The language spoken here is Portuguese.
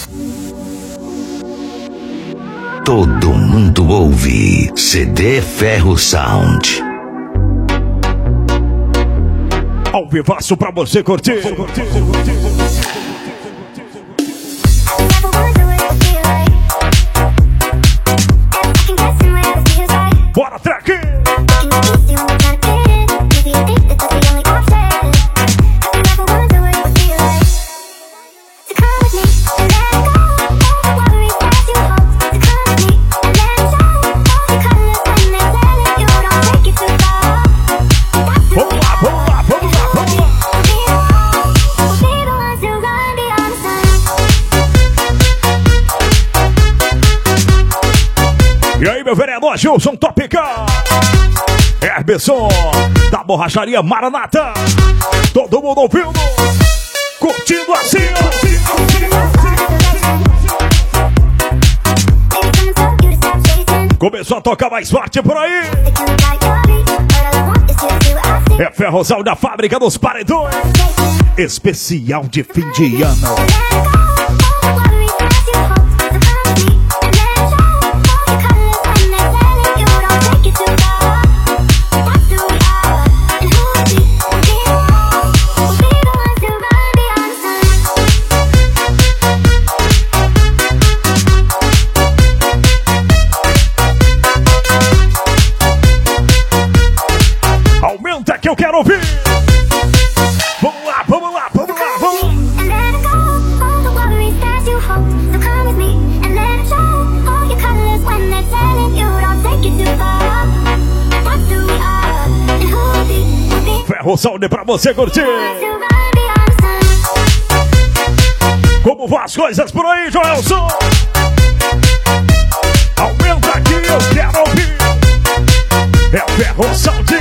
Todo mundo ouve CD Ferro Sound. Ao vivaço pra você curtir. Bora, track! E aí, meu vereador Gilson Topica, Herbeson, da borracharia Maranata, todo mundo ouvindo, curtindo assim, começou a tocar mais forte por aí. É Ferrozal da Fábrica dos Paredões, especial de fim de ano. Aumenta que eu quero ouvir. Vamos lá, vamos lá, vamos lá, vamos lá. Ferro Sound pra você curtir. Como vão as coisas por aí, Joelson? Aumenta que eu quero ouvir. É Ferro Sound.